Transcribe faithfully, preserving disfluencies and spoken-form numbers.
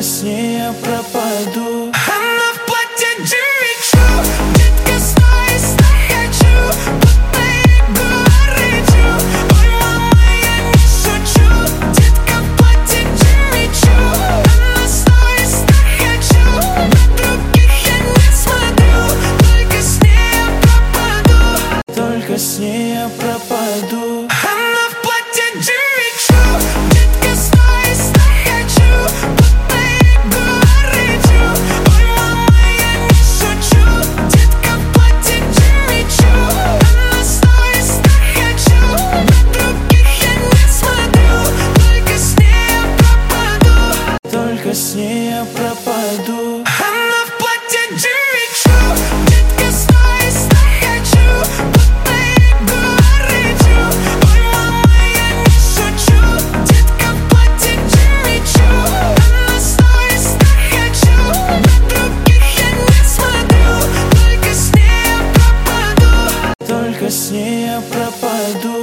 Только с ней я пропаду. Она в платье Джимми Чу, детка, стой, стой, хочу. Будто Егор рычу. Ой, мама, я не шучу. Детка в платье Джимми Чу. Она стой, стой, хочу. На других я не смотрю. Только с ней я пропаду. Только с ней я пропаду. Она в платье Джимми Чу, детка, стой, стой, хочу. Будто Егор рычу. Ой, мама, я не шучу. Детка в платье Джимми Чу. Она стой, стой, хочу. На других я не смотрю. Только с ней я пропаду. Только с ней я пропаду. Она в платье Джимми Чу, детка, стой, стой, хочу. Будто Егор рычу. Ой, мама, я не шучу. Детка в платье Джимми Чу. Она стой, стой, хочу. На других я не смотрю. Только с ней я пропаду. Только с ней я пропаду.